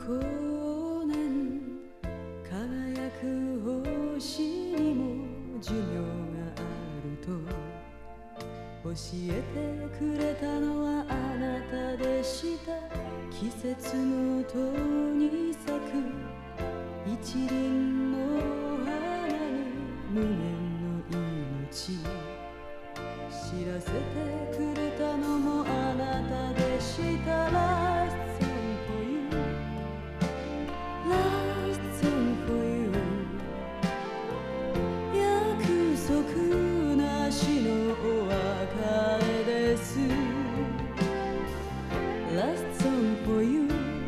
光年輝く星にも寿命があると教えてくれたのはあなたでした。季節のとに咲く一輪の花に無限の命知らせてくれたのもあなたでした。 Last song for you Last song for you 約束なしのお別れです。 Last song for you